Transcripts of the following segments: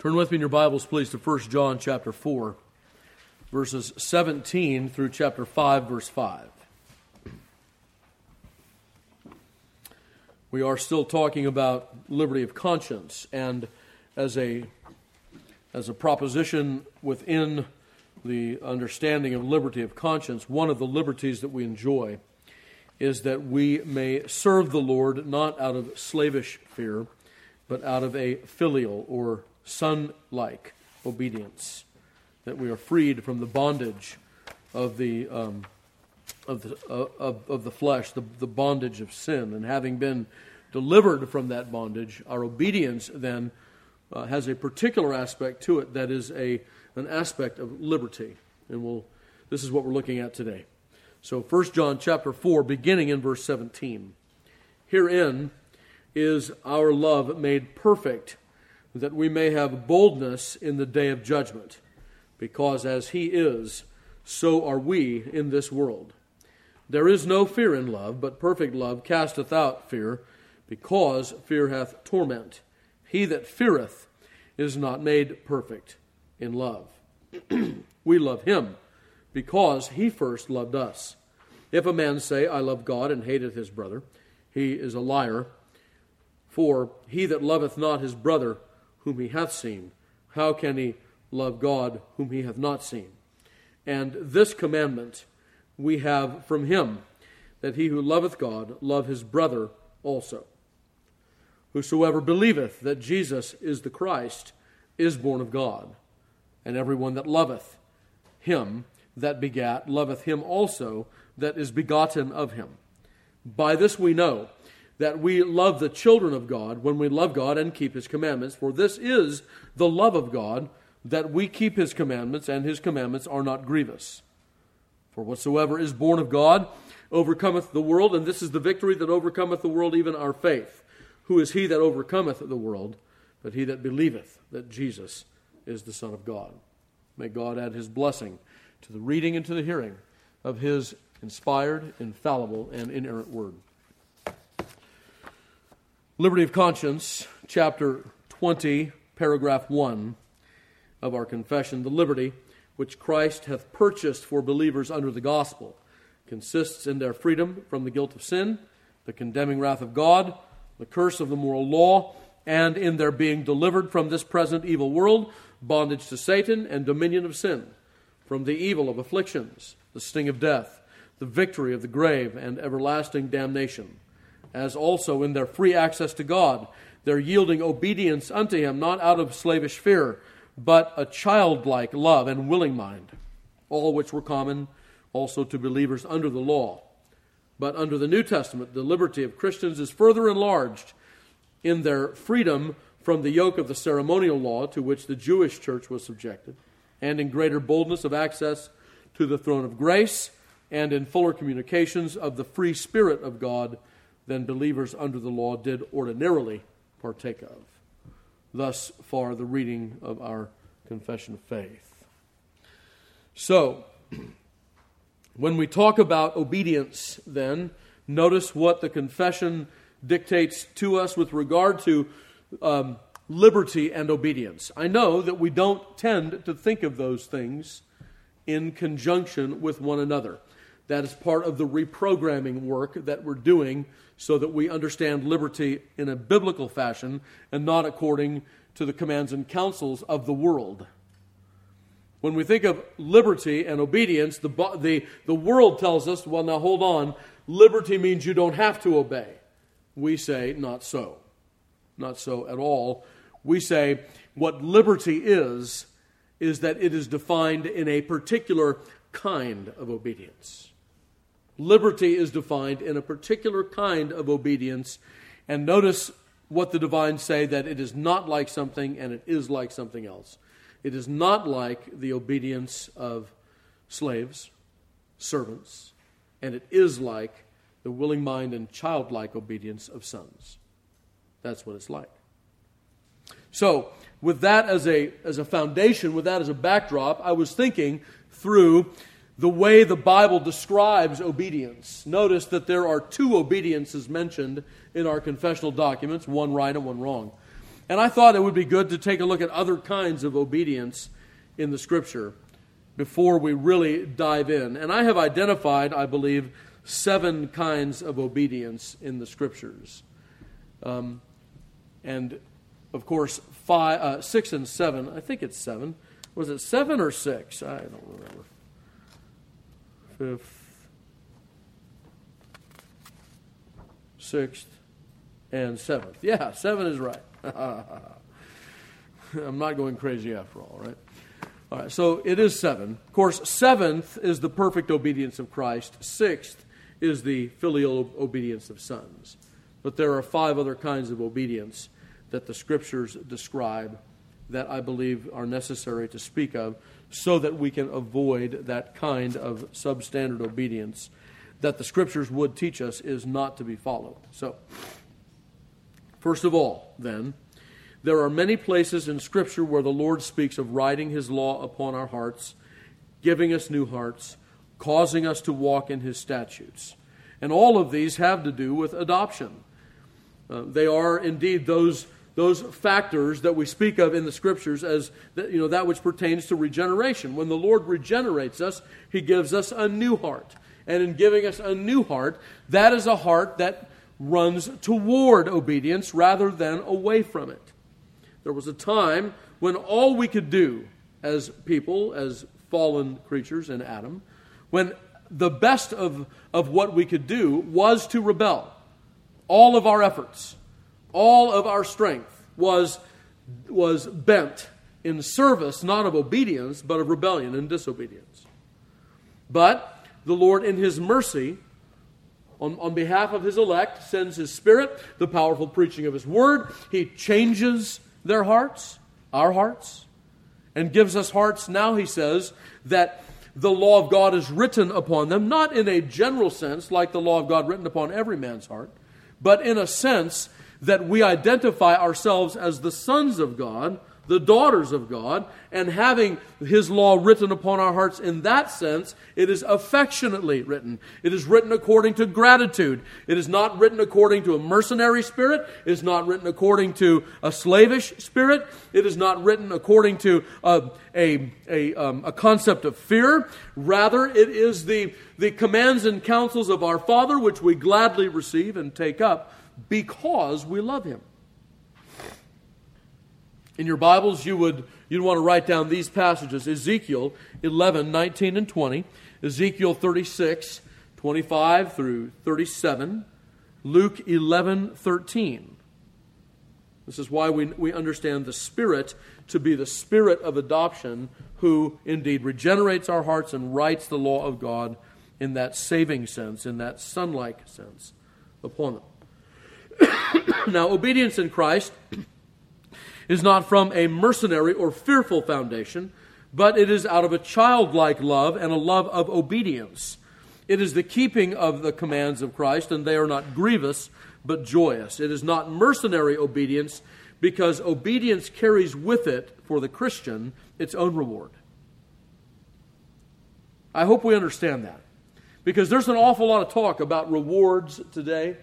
Turn with me in your Bibles, please, to 1 John chapter 4, verses 17 through chapter 5, verse 5. We are still talking about liberty of conscience, and as a proposition within the understanding of liberty of conscience, one of the liberties that we enjoy is that we may serve the Lord not out of slavish fear, but out of a filial or son-like obedience, that we are freed from the bondage of the flesh, the bondage of sin, and having been delivered from that bondage, our obedience then has a particular aspect to it that is an aspect of liberty, and this is what we're looking at today. So 1 John chapter 4, beginning in verse 17. Herein is our love made perfect, that we may have boldness in the day of judgment, because as He is, so are we in this world. There is no fear in love, but perfect love casteth out fear, because fear hath torment. He that feareth is not made perfect in love. We love Him, because He first loved us. If a man say, I love God, and hateth his brother, he is a liar. For he that loveth not his brother whom he hath seen, how can he love God whom he hath not seen? And this commandment we have from Him, that he who loveth God love his brother also. Whosoever believeth that Jesus is the Christ is born of God, and everyone that loveth Him that begat loveth Him also that is begotten of Him. By this we know that we love the children of God, when we love God and keep His commandments. For this is the love of God, that we keep His commandments, and His commandments are not grievous. For whatsoever is born of God overcometh the world, and this is the victory that overcometh the world, even our faith. Who is he that overcometh the world, but he that believeth that Jesus is the Son of God? May God add His blessing to the reading and to the hearing of His inspired, infallible, and inerrant Word. Liberty of Conscience, chapter 20, paragraph 1 of our confession. The liberty which Christ hath purchased for believers under the gospel consists in their freedom from the guilt of sin, the condemning wrath of God, the curse of the moral law, and in their being delivered from this present evil world, bondage to Satan and dominion of sin, from the evil of afflictions, the sting of death, the victory of the grave, and everlasting damnation, as also in their free access to God, their yielding obedience unto Him, not out of slavish fear, but a childlike love and willing mind, all which were common also to believers under the law. But under the New Testament, the liberty of Christians is further enlarged in their freedom from the yoke of the ceremonial law to which the Jewish church was subjected, and in greater boldness of access to the throne of grace, and in fuller communications of the free Spirit of God than believers under the law did ordinarily partake of. Thus far the reading of our confession of faith. So, when we talk about obedience, then, notice what the confession dictates to us with regard to liberty and obedience. I know that we don't tend to think of those things in conjunction with one another. That is part of the reprogramming work that we're doing so that we understand liberty in a biblical fashion and not according to the commands and counsels of the world. When we think of liberty and obedience, the world tells us, well, now hold on, liberty means you don't have to obey. We say, not so. Not so at all. We say what liberty is that it is defined in a particular kind of obedience. Liberty is defined in a particular kind of obedience, and notice what the divines say, that it is not like something and it is like something else. It is not like the obedience of slaves, servants, and it is like the willing mind and childlike obedience of sons. That's what it's like. So, with that as a foundation, with that as a backdrop, I was thinking through the way the Bible describes obedience. Notice that there are two obediences mentioned in our confessional documents, one right and one wrong. And I thought it would be good to take a look at other kinds of obedience in the Scripture before we really dive in. And I have identified, I believe, 7 kinds of obedience in the Scriptures. And, of course, 6 and 7, I think it's 7. Was it 7 or 6? I don't remember. 5th, 6th, and 7th. Yeah, 7 is right. I'm not going crazy after all, right? All right, so it is 7. Of course, 7th is the perfect obedience of Christ. 6th is the filial obedience of sons. But there are 5 other kinds of obedience that the Scriptures describe that I believe are necessary to speak of so that we can avoid that kind of substandard obedience that the Scriptures would teach us is not to be followed. So, first of all, then, there are many places in Scripture where the Lord speaks of writing His law upon our hearts, giving us new hearts, causing us to walk in His statutes. And all of these have to do with adoption. They are indeed those factors that we speak of in the Scriptures as that which pertains to regeneration. When the Lord regenerates us, He gives us a new heart. And in giving us a new heart, that is a heart that runs toward obedience rather than away from it. There was a time when all we could do as people, as fallen creatures in Adam, when the best of what we could do was to rebel. All of our efforts, all of our strength was bent in service, not of obedience, but of rebellion and disobedience. But the Lord, in His mercy, on behalf of His elect, sends His Spirit, the powerful preaching of His Word. He changes their hearts, our hearts, and gives us hearts now, He says, that the law of God is written upon them, not in a general sense like the law of God written upon every man's heart, but in a sense that we identify ourselves as the sons of God, the daughters of God, and having His law written upon our hearts in that sense, it is affectionately written. It is written according to gratitude. It is not written according to a mercenary spirit. It is not written according to a slavish spirit. It is not written according to a concept of fear. Rather, it is the commands and counsels of our Father, which we gladly receive and take up because we love Him. In your Bibles, you'd want to write down these passages: Ezekiel 11, 19 and 20, Ezekiel 36, 25 through 37, Luke 11, 13. This is why we understand the Spirit to be the Spirit of adoption, who indeed regenerates our hearts and writes the law of God in that saving sense, in that son-like sense upon them. Now, obedience in Christ is not from a mercenary or fearful foundation, but it is out of a childlike love and a love of obedience. It is the keeping of the commands of Christ, and they are not grievous, but joyous. It is not mercenary obedience, because obedience carries with it, for the Christian, its own reward. I hope we understand that, because there's an awful lot of talk about rewards today.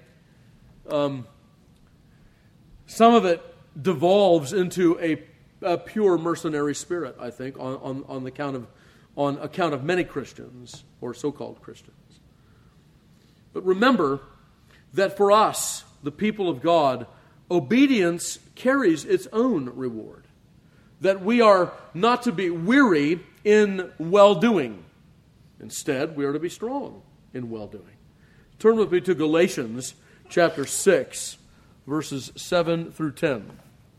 Some of it devolves into a pure mercenary spirit, I think, on account of many Christians, or so-called Christians. But remember that for us, the people of God, obedience carries its own reward. That we are not to be weary in well-doing. Instead, we are to be strong in well-doing. Turn with me to Galatians chapter 6, verses 7 through 10.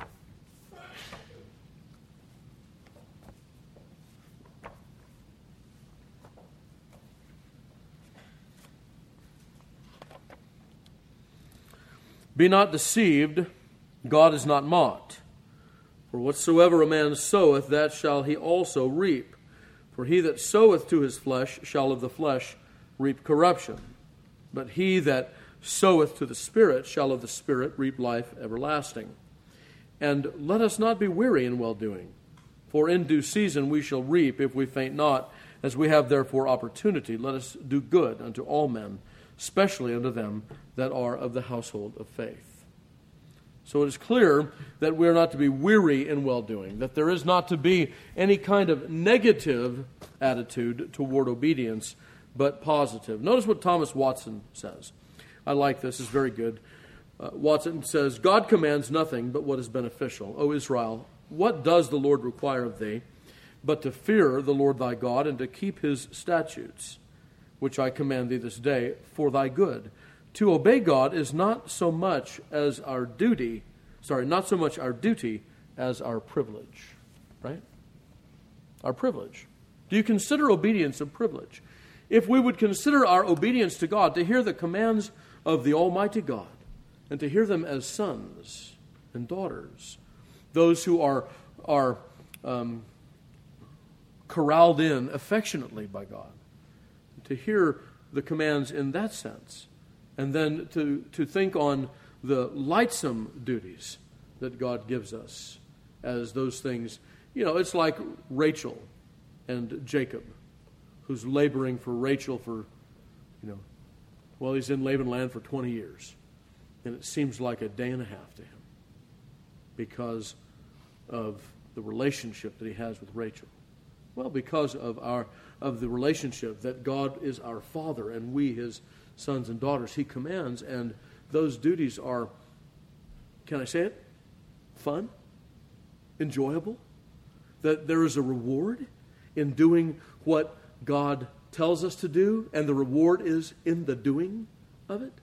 Be not deceived, God is not mocked. For whatsoever a man soweth, that shall he also reap. For he that soweth to his flesh shall of the flesh reap corruption. But he that soweth to the Spirit shall of the Spirit reap life everlasting. And let us not be weary in well-doing, for in due season we shall reap if we faint not. As we have therefore opportunity, let us do good unto all men, especially unto them that are of the household of faith. So it is clear that we are not to be weary in well-doing, that there is not to be any kind of negative attitude toward obedience, but positive. Notice what Thomas Watson says. I like this. It's very good. Watson says, God commands nothing but what is beneficial. O Israel, what does the Lord require of thee, but to fear the Lord thy God and to keep his statutes, which I command thee this day for thy good. To obey God is not so much our duty as our privilege. Right? Our privilege. Do you consider obedience a privilege? If we would consider our obedience to God, to hear the commands of the Almighty God, and to hear them as sons and daughters, those who are corralled in affectionately by God, to hear the commands in that sense, and then to think on the lightsome duties that God gives us as those things. You know, it's like Rachel and Jacob, who's laboring for Rachel for, he's in Laban land for 20 years. And it seems like a day and a half to him because of the relationship that he has with Rachel. Well, because of the relationship that God is our Father and we his sons and daughters, he commands, and those duties are, can I say it? Fun? Enjoyable? That there is a reward in doing what God tells us to do, and the reward is in the doing of it?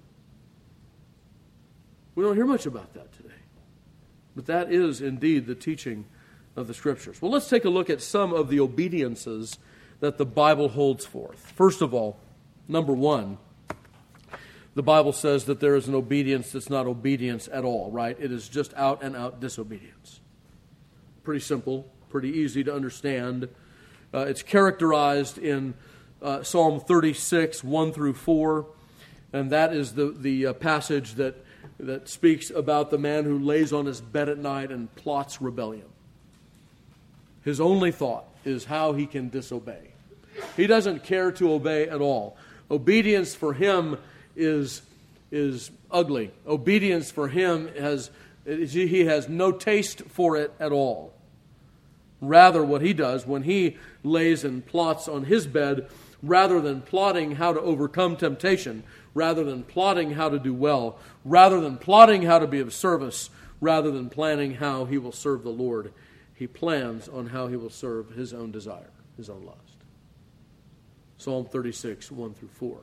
We don't hear much about that today. But that is indeed the teaching of the Scriptures. Well, let's take a look at some of the obediences that the Bible holds forth. First of all, number one, the Bible says that there is an obedience that's not obedience at all, right? It is just out and out disobedience. Pretty simple, pretty easy to understand. It's characterized in Psalm 36, 1 through 4, and that is the passage that speaks about the man who lays on his bed at night and plots rebellion. His only thought is how he can disobey. He doesn't care to obey at all. Obedience for him is ugly. Obedience for him he has no taste for it at all. Rather, what he does when he lays and plots on his bed, rather than plotting how to overcome temptation, rather than plotting how to do well, rather than plotting how to be of service, rather than planning how he will serve the Lord, he plans on how he will serve his own desire, his own lust. Psalm 36, 1 through 4.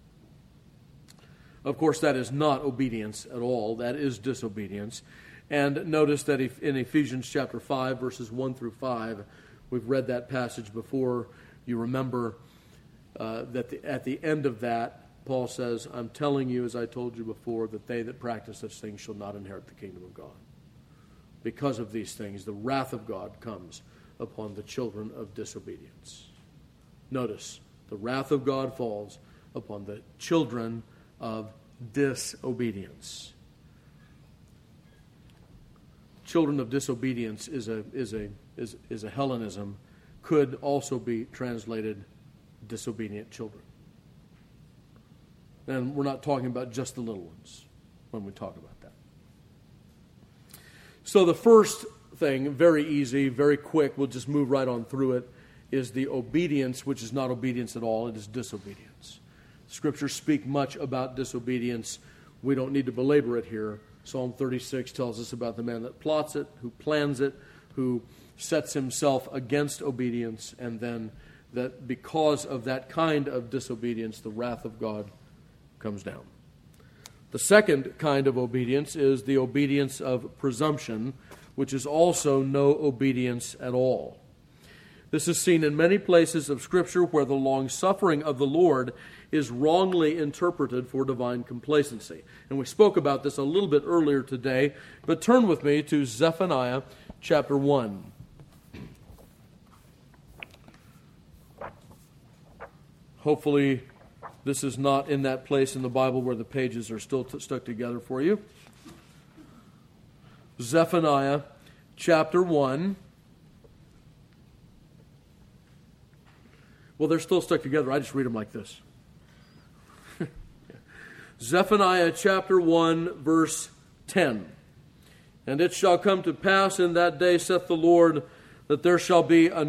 Of course, that is not obedience at all. That is disobedience. And notice that in Ephesians chapter 5, verses 1 through 5, we've read that passage before. You remember that at the end of that, Paul says, I'm telling you, as I told you before, that they that practice such things shall not inherit the kingdom of God. Because of these things, the wrath of God comes upon the children of disobedience. Notice, the wrath of God falls upon the children of disobedience. Children of disobedience is a Hellenism, could also be translated disobedient children. And we're not talking about just the little ones when we talk about that. So the first thing, very easy, very quick, we'll just move right on through it, is the obedience, which is not obedience at all, it is disobedience. Scriptures speak much about disobedience. We don't need to belabor it here. Psalm 36 tells us about the man that plots it, who plans it, who sets himself against obedience, and then that because of that kind of disobedience, the wrath of God comes down. The second kind of obedience is the obedience of presumption, which is also no obedience at all. This is seen in many places of Scripture where the long-suffering of the Lord is wrongly interpreted for divine complacency. And we spoke about this a little bit earlier today, but turn with me to Zephaniah chapter 1. Hopefully, this is not in that place in the Bible where the pages are still stuck together for you. Zephaniah chapter 1. Well, they're still stuck together. I just read them like this. Zephaniah chapter 1, verse 10. And it shall come to pass in that day, saith the Lord, that there shall be the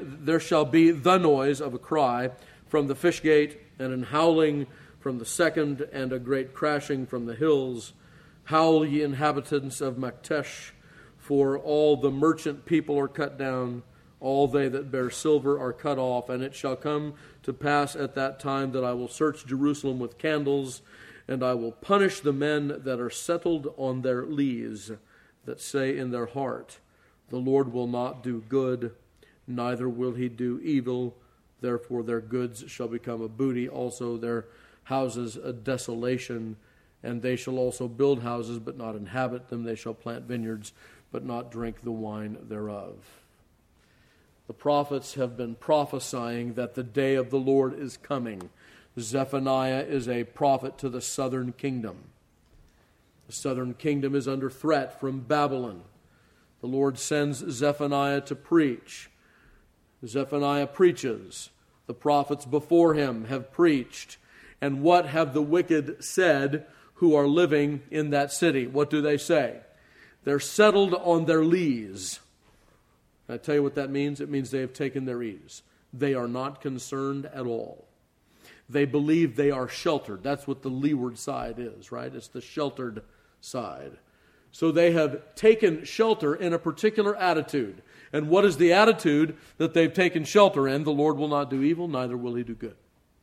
noise of a cry from the fish gate, and an howling from the second, and a great crashing from the hills. Howl, ye inhabitants of Maktesh, for all the merchant people are cut down, all they that bear silver are cut off. And it shall come to pass at that time that I will search Jerusalem with candles, and I will punish the men that are settled on their lees, that say in their heart, the Lord will not do good, neither will he do evil. Therefore their goods shall become a booty, also their houses a desolation. And they shall also build houses, but not inhabit them. They shall plant vineyards, but not drink the wine thereof. The prophets have been prophesying that the day of the Lord is coming. Zephaniah is a prophet to the southern kingdom. The southern kingdom is under threat from Babylon. The Lord sends Zephaniah to preach. Zephaniah preaches. The prophets before him have preached. And what have the wicked said who are living in that city? What do they say? They're settled on their lees. Can I tell you what that means? It means they have taken their ease. They are not concerned at all. They believe they are sheltered. That's what the leeward side is, right? It's the sheltered side. So they have taken shelter in a particular attitude. And what is the attitude that they've taken shelter in? The Lord will not do evil, neither will he do good.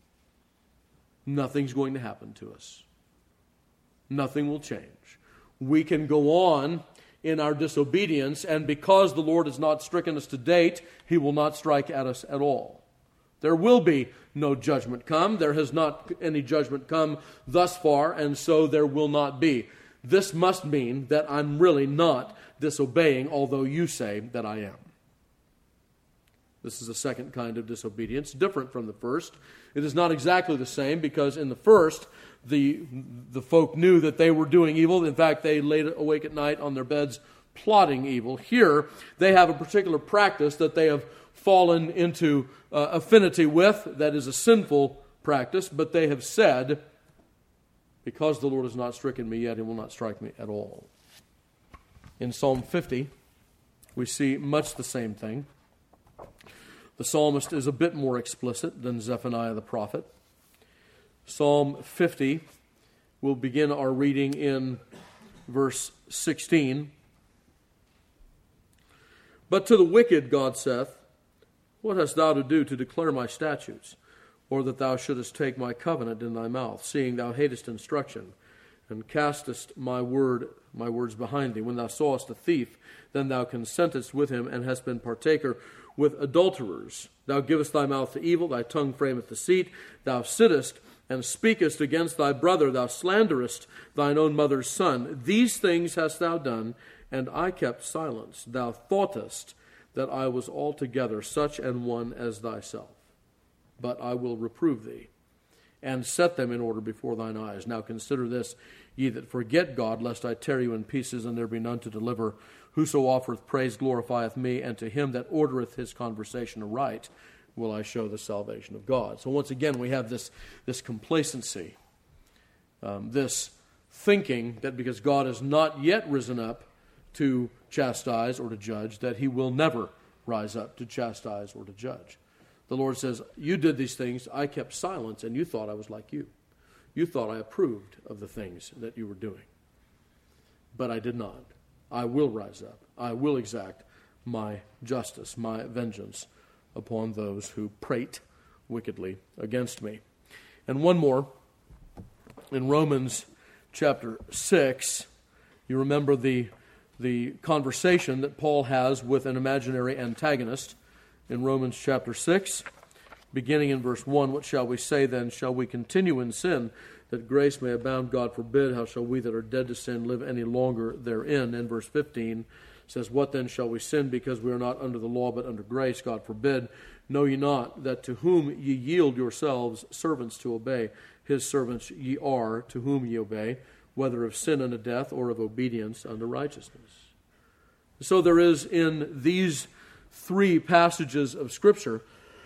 Nothing's going to happen to us. Nothing will change. We can go on in our disobedience, and because the Lord has not stricken us to date, he will not strike at us at all. There will be no judgment come. There has not any judgment come thus far, and so there will not be. This must mean that I'm really not disobeying, although you say that I am. This is the second kind of disobedience, different from the first. It is not exactly the same, because in the first, the folk knew that they were doing evil. In fact, they laid awake at night on their beds plotting evil. Here, they have a particular practice that they have fallen into affinity with, that is a sinful practice, but they have said, because the Lord has not stricken me yet, he will not strike me at all. In Psalm 50, we see much the same thing. The psalmist is a bit more explicit than Zephaniah the prophet. Psalm 50, we'll begin our reading in verse 16. But to the wicked God saith, what hast thou to do to declare my statutes, or that thou shouldest take my covenant in thy mouth, seeing thou hatest instruction, and castest my words behind thee? When thou sawest a thief, then thou consentest with him, and hast been partaker with adulterers. Thou givest thy mouth to evil, thy tongue frameth deceit. Thou sittest and speakest against thy brother, thou slanderest thine own mother's son. These things hast thou done, and I kept silence. Thou thoughtest that I was altogether such an one as thyself. But I will reprove thee, and set them in order before thine eyes. Now consider this, ye that forget God, lest I tear you in pieces, and there be none to deliver. Whoso offereth praise glorifieth me, and to him that ordereth his conversation aright will I show the salvation of God. So once again, we have this complacency, this thinking that because God has not yet risen up to chastise or to judge, that he will never rise up to chastise or to judge. The Lord says, you did these things, I kept silence, and you thought I was like you. You thought I approved of the things that you were doing. But I did not. I will rise up. I will exact my justice, my vengeance upon those who prate wickedly against me. And one more. In Romans chapter 6, you remember the conversation that Paul has with an imaginary antagonist. In Romans chapter 6, beginning in verse 1, what shall we say then? Shall we continue in sin, that grace may abound? God forbid. How shall we that are dead to sin live any longer therein? And verse 15 says, what then shall we sin, because we are not under the law but under grace? God forbid. Know ye not that to whom ye yield yourselves servants to obey, his servants ye are, to whom ye obey, whether of sin unto death or of obedience unto righteousness? So there is in these three passages of Scripture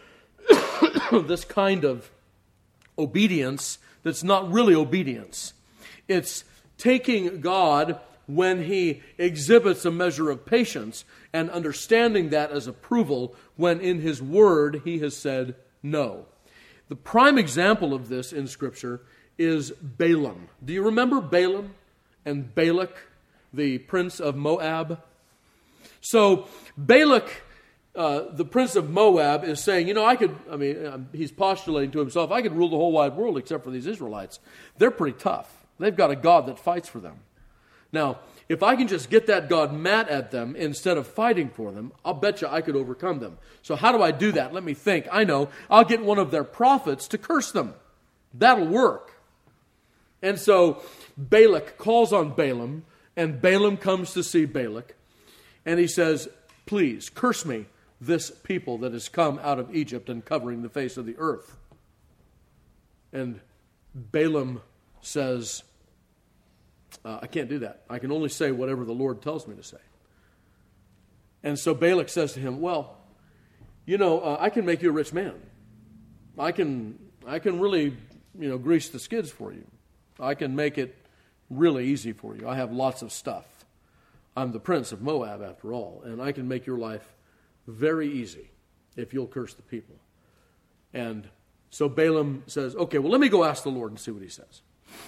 this kind of obedience that's not really obedience. It's taking God when he exhibits a measure of patience and understanding that as approval when in his word he has said no. The prime example of this in Scripture is Balaam. Do you remember Balaam and Balak, the prince of Moab? So Balak, the prince of Moab, is saying, he's postulating to himself, I could rule the whole wide world except for these Israelites. They're pretty tough. They've got a God that fights for them. Now, if I can just get that God mad at them instead of fighting for them, I'll bet you I could overcome them. So how do I do that? Let me think. I know. I'll get one of their prophets to curse them. That'll work. And so Balak calls on Balaam, and Balaam comes to see Balak, and he says, please, curse me, this people that has come out of Egypt and covering the face of the earth. And Balaam says, I can't do that. I can only say whatever the Lord tells me to say. And so Balak says to him, well, I can make you a rich man. I can really, grease the skids for you. I can make it really easy for you. I have lots of stuff. I'm the prince of Moab, after all, and I can make your life very easy if you'll curse the people. And so Balaam says, okay, well, let me go ask the Lord and see what he says.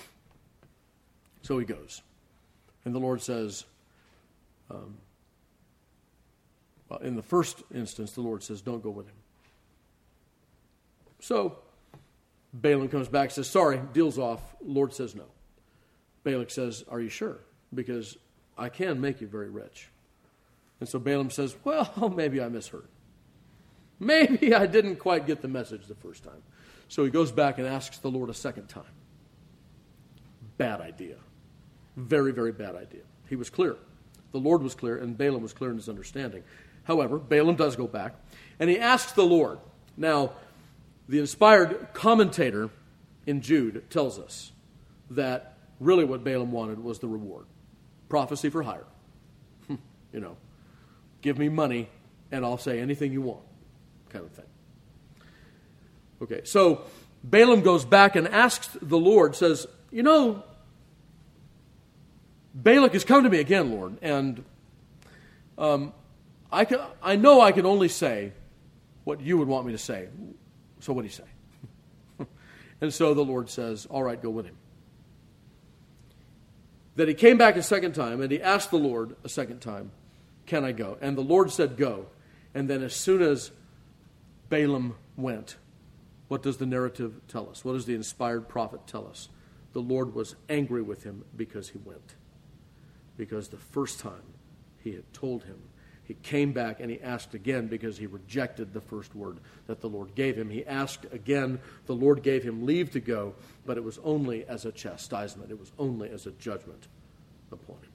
So he goes. And the Lord says, in the first instance, the Lord says, don't go with him. So Balaam comes back and says, sorry, deal's off. Lord says no. Balak says, are you sure? Because I can make you very rich. And so Balaam says, well, maybe I misheard. Maybe I didn't quite get the message the first time. So he goes back and asks the Lord a second time. Bad idea. Very, very bad idea. He was clear. The Lord was clear, and Balaam was clear in his understanding. However, Balaam does go back, and he asks the Lord. Now, the inspired commentator in Jude tells us that really what Balaam wanted was the reward. Prophecy for hire. Give me money, and I'll say anything you want, kind of thing. Okay, so Balaam goes back and asks the Lord, says, Balak has come to me again, Lord, and I know I can only say what you would want me to say. So what do you say? And so the Lord says, all right, go with him. That he came back a second time, and he asked the Lord a second time, can I go? And the Lord said, go. And then as soon as Balaam went, what does the narrative tell us? What does the inspired prophet tell us? The Lord was angry with him because he went. Because the first time he had told him, he came back and he asked again because he rejected the first word that the Lord gave him. He asked again, the Lord gave him leave to go, but it was only as a chastisement. It was only as a judgment upon him.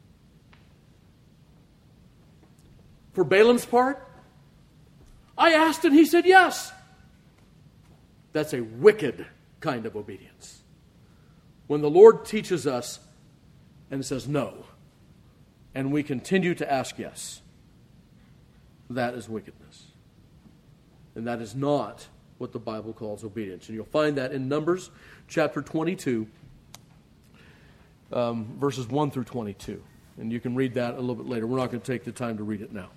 For Balaam's part, I asked and he said yes. That's a wicked kind of obedience. When the Lord teaches us and says no, and we continue to ask yes, that is wickedness. And that is not what the Bible calls obedience. And you'll find that in Numbers chapter 22, verses 1 through 22. And you can read that a little bit later. We're not going to take the time to read it now.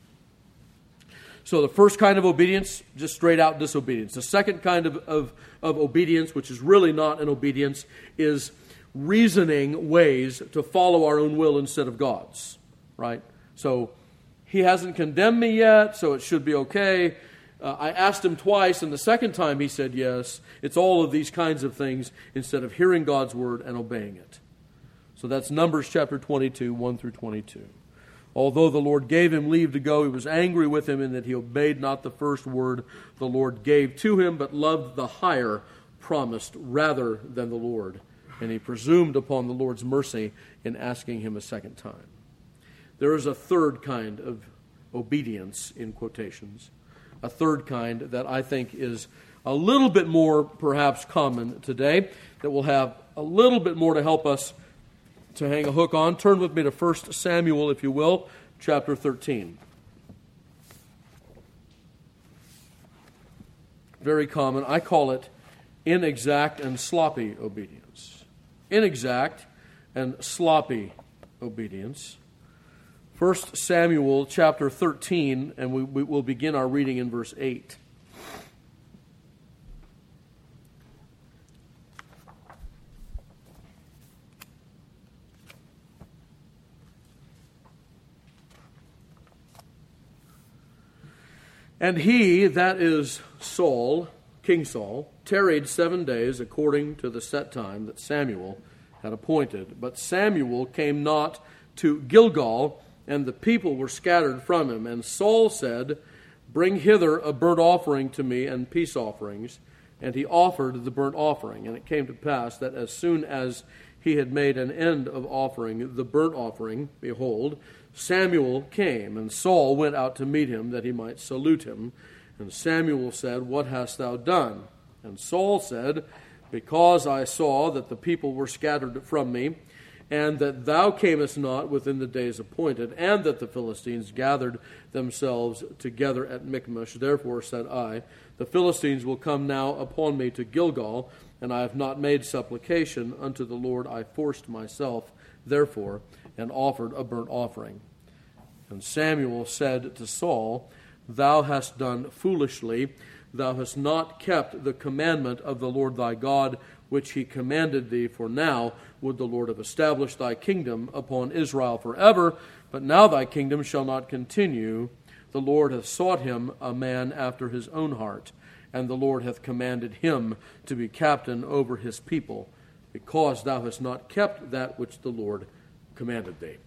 So the first kind of obedience, just straight out disobedience. The second kind of obedience, which is really not an obedience, is reasoning ways to follow our own will instead of God's. Right? So he hasn't condemned me yet, so it should be okay. I asked him twice, and the second time he said yes. It's all of these kinds of things instead of hearing God's word and obeying it. So that's Numbers chapter 22, 1 through 22. Although the Lord gave him leave to go, he was angry with him in that he obeyed not the first word the Lord gave to him, but loved the hire promised rather than the Lord. And he presumed upon the Lord's mercy in asking him a second time. There is a third kind of obedience, in quotations, a third kind that I think is a little bit more perhaps common today, that will have a little bit more to help us to hang a hook on. Turn with me to 1 Samuel, if you will, chapter 13. Very common. I call it inexact and sloppy obedience. Inexact and sloppy obedience. 1 Samuel chapter 13, and we will begin our reading in verse 8. And he, that is Saul, King Saul, tarried 7 days according to the set time that Samuel had appointed. But Samuel came not to Gilgal, and the people were scattered from him. And Saul said, Bring hither a burnt offering to me and peace offerings. And he offered the burnt offering. And it came to pass that as soon as he had made an end of offering the burnt offering, behold, Samuel came, and Saul went out to meet him, that he might salute him. And Samuel said, What hast thou done? And Saul said, Because I saw that the people were scattered from me, and that thou camest not within the days appointed, and that the Philistines gathered themselves together at Michmash. Therefore said I, The Philistines will come now upon me to Gilgal, and I have not made supplication unto the Lord. I forced myself, therefore, and offered a burnt offering. And Samuel said to Saul, Thou hast done foolishly. Thou hast not kept the commandment of the Lord thy God, which he commanded thee. For now would the Lord have established thy kingdom upon Israel forever. But now thy kingdom shall not continue. The Lord hath sought him a man after his own heart, and the Lord hath commanded him to be captain over his people, because thou hast not kept that which the Lord commanded thee.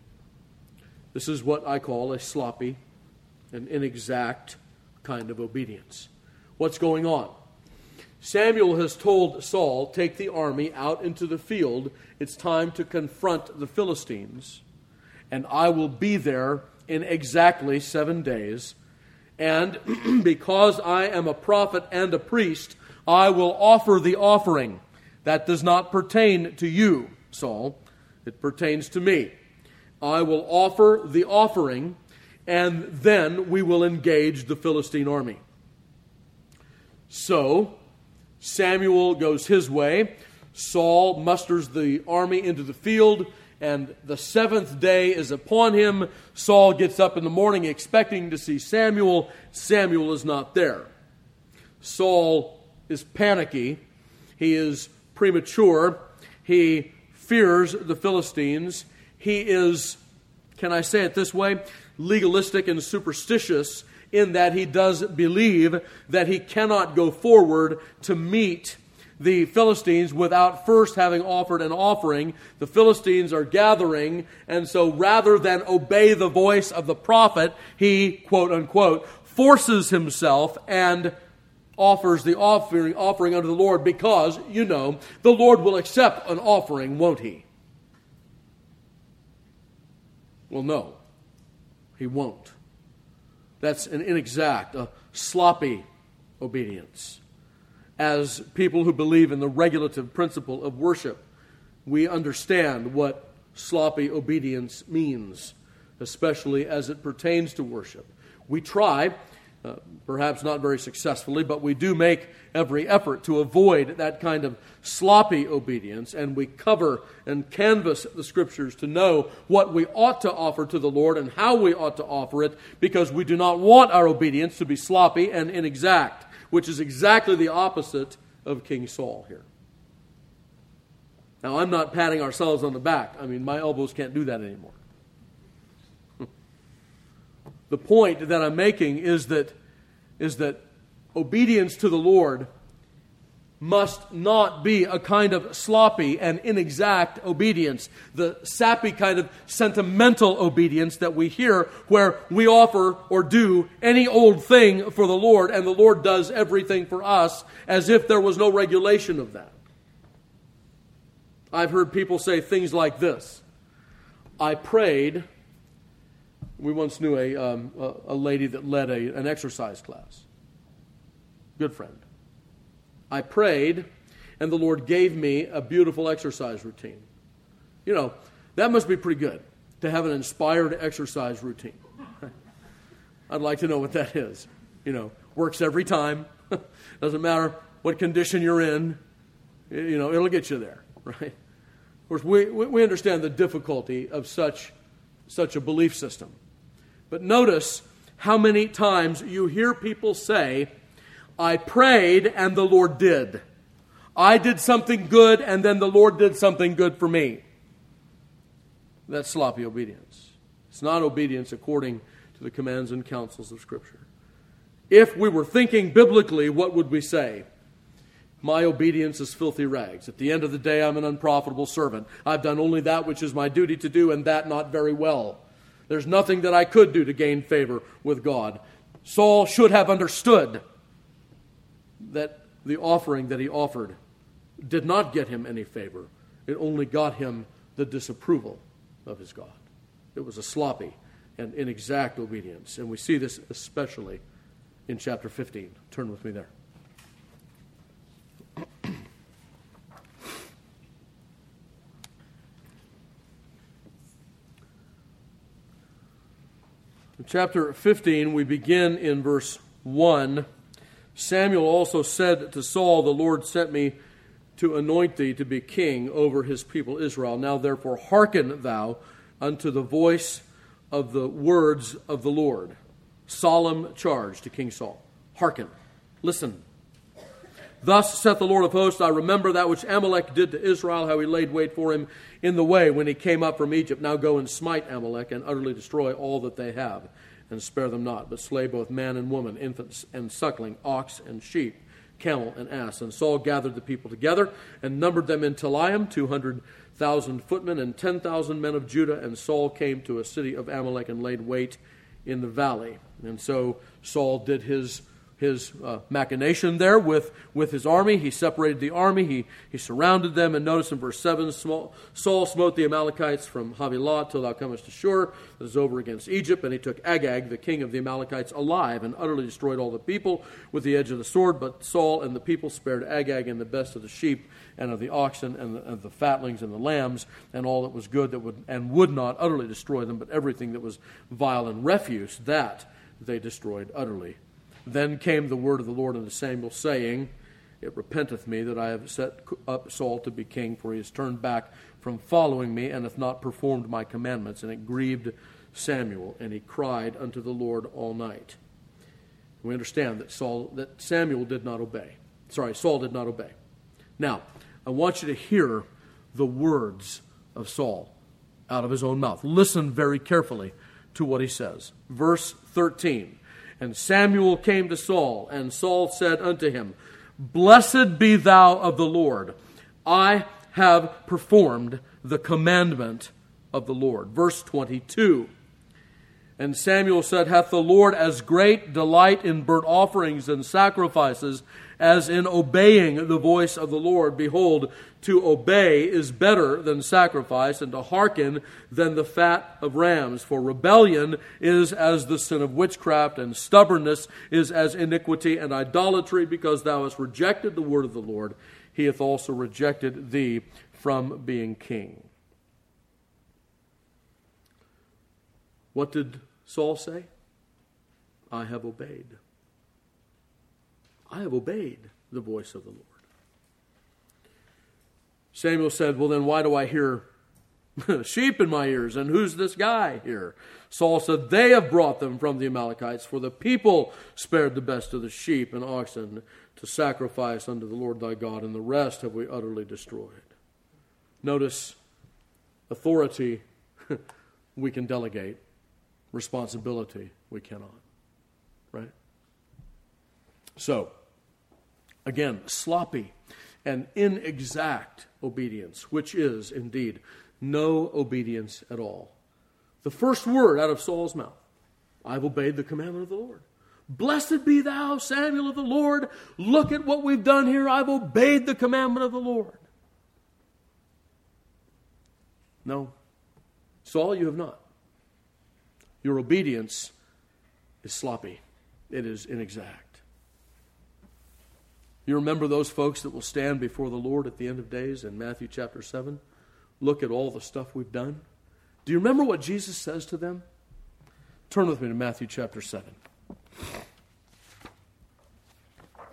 This is what I call a sloppy and inexact kind of obedience. What's going on? Samuel has told Saul, take the army out into the field. It's time to confront the Philistines. And I will be there in exactly 7 days. And because I am a prophet and a priest, I will offer the offering. That does not pertain to you, Saul. It pertains to me. I will offer the offering, and then we will engage the Philistine army. So, Samuel goes his way. Saul musters the army into the field, and the 7th day is upon him. Saul gets up in the morning expecting to see Samuel. Samuel is not there. Saul is panicky. He is premature. He fears the Philistines. He is, can I say it this way, legalistic and superstitious in that he does believe that he cannot go forward to meet the Philistines without first having offered an offering. The Philistines are gathering, and so rather than obey the voice of the prophet, he, quote unquote, forces himself and offers the offering unto the Lord, because, you know, the Lord will accept an offering, won't he? Well, no, he won't. That's an inexact, a sloppy obedience. As people who believe in the regulative principle of worship, we understand what sloppy obedience means, especially as it pertains to worship. We try, perhaps not very successfully, but we do make every effort to avoid that kind of sloppy obedience, and we cover and canvass the Scriptures to know what we ought to offer to the Lord and how we ought to offer it, because we do not want our obedience to be sloppy and inexact, which is exactly the opposite of King Saul here. Now, I'm not patting ourselves on the back. I mean, my elbows can't do that anymore. The point that I'm making is that obedience to the Lord must not be a kind of sloppy and inexact obedience, the sappy kind of sentimental obedience that we hear, where we offer or do any old thing for the Lord, and the Lord does everything for us, as if there was no regulation of that. I've heard people say things like this. I prayed. We once knew a lady that led an exercise class. Good friend. I prayed, and the Lord gave me a beautiful exercise routine. You know, that must be pretty good, to have an inspired exercise routine. I'd like to know what that is. You know, works every time. Doesn't matter what condition you're in. You know, it'll get you there, right? Of course, we understand the difficulty of such a belief system. But notice how many times you hear people say, I prayed and the Lord did. I did something good and then the Lord did something good for me. That's sloppy obedience. It's not obedience according to the commands and counsels of Scripture. If we were thinking biblically, what would we say? My obedience is filthy rags. At the end of the day, I'm an unprofitable servant. I've done only that which is my duty to do, and that not very well. There's nothing that I could do to gain favor with God. Saul should have understood that the offering that he offered did not get him any favor. It only got him the disapproval of his God. It was a sloppy and inexact obedience. And we see this especially in chapter 15. Turn with me there. In chapter 15, we begin in verse 1. Samuel also said to Saul, the Lord sent me to anoint thee to be king over his people Israel. Now therefore hearken thou unto the voice of the words of the Lord. Solemn charge to King Saul. Hearken. Listen. Thus saith the Lord of hosts, I remember that which Amalek did to Israel, how he laid wait for him in the way when he came up from Egypt. Now go and smite Amalek and utterly destroy all that they have, and spare them not, but slay both man and woman, infants and suckling, ox and sheep, camel and ass. And Saul gathered the people together and numbered them in Telaim, 200,000 footmen and 10,000 men of Judah. And Saul came to a city of Amalek and laid wait in the valley. And so Saul did his machination there with his army. He separated the army. He surrounded them. And notice in verse 7, Saul smote the Amalekites from Havilah till thou comest to Shur, that is over against Egypt. And he took Agag, the king of the Amalekites, alive, and utterly destroyed all the people with the edge of the sword. But Saul and the people spared Agag and the best of the sheep and of the oxen and of the fatlings and the lambs and all that was good, would not utterly destroy them, but everything that was vile and refuse, that they destroyed utterly. Then came the word of the Lord unto Samuel, saying, It repenteth me that I have set up Saul to be king, for he has turned back from following me, and hath not performed my commandments. And it grieved Samuel, and he cried unto the Lord all night. We understand that Saul did not obey. Now, I want you to hear the words of Saul out of his own mouth. Listen very carefully to what he says. Verse 13. And Samuel came to Saul, and Saul said unto him, Blessed be thou of the Lord. I have performed the commandment of the Lord. Verse 22. And Samuel said, Hath the Lord as great delight in burnt offerings and sacrifices as in obeying the voice of the Lord? Behold, to obey is better than sacrifice, and to hearken than the fat of rams. For rebellion is as the sin of witchcraft, and stubbornness is as iniquity and idolatry. Because thou hast rejected the word of the Lord, he hath also rejected thee from being king. What did Saul say? I have obeyed. I have obeyed the voice of the Lord. Samuel said, Well, then why do I hear sheep in my ears? And who's this guy here? Saul said, They have brought them from the Amalekites, for the people spared the best of the sheep and oxen to sacrifice unto the Lord thy God, and the rest have we utterly destroyed. Notice, authority we can delegate. Responsibility we cannot. Right? So, again, sloppy and inexact obedience, which is indeed no obedience at all. The first word out of Saul's mouth, I've obeyed the commandment of the Lord. Blessed be thou, Samuel of the Lord. Look at what we've done here. I've obeyed the commandment of the Lord. No, Saul, you have not. Your obedience is sloppy. It is inexact. You remember those folks that will stand before the Lord at the end of days in Matthew chapter 7? Look at all the stuff we've done. Do you remember what Jesus says to them? Turn with me to Matthew chapter 7.